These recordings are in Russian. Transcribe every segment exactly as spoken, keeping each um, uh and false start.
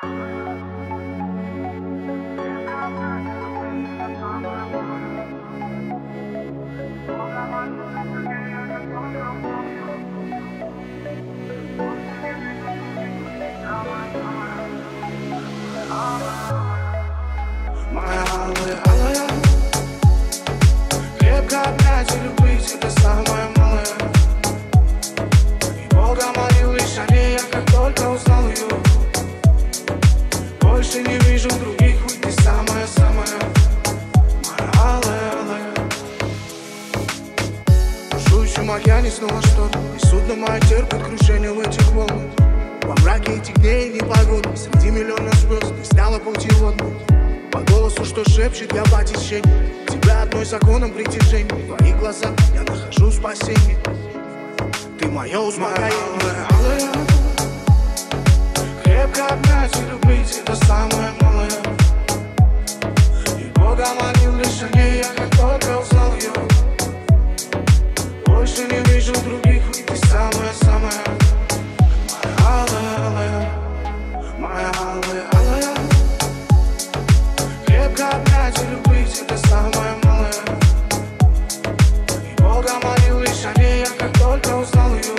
Моя алая, алая, крепко обнять и любить, это самое малое. И Бога молил лишь о ней, я как только узнал ее. Больше не вижу других, хоть ты самая-самая. Моя алая, алая. Бушующим океане снова шторм, и судно мое терпит крушение в этих волнах. Во мраке этих дней и непогоды, среди миллиона звезд ты стала путеводной. По голосу, что шепчет, я в отечении. Тебя одной законом притяжения. В твоих глазах я нахожу спасение. Ты мое успокоение. Алая, крепко обнять и любить, это самое малое. И Бога молил лишь о ней, я как только узнал ее. Больше не вижу других, ведь ты самая-самая. Моя алая, алая, моя алая, алая. Крепко обнять и любить, это самое малое. И Бога молил лишь о ней, я как только узнал ее.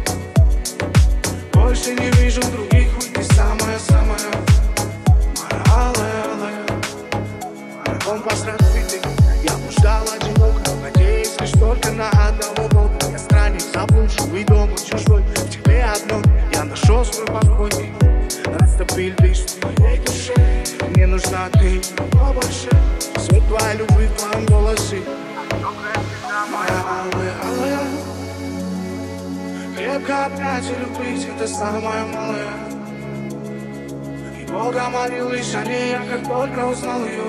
Больше не вижу других, ведь ты самая-самая. Моя алая, алая. Моя компас разбитый, я блуждал одиноко, надеясь лишь только на одного Бога. Я странник, заблудший, дома чужой. В тебе одной я нашел свой покой. Растопил лишь в моей душе. Мне нужна ты побольше. Свет твоей любви в твоем голосе. Моя алая, алая. Крепко обнять и любить, это самое малое. И Бога молил лишь о ней, я как только узнал ее.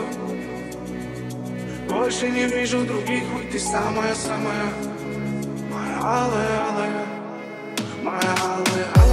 Больше не вижу других, хоть ты самая-самая. Моя алая, алая, моя алая, алая.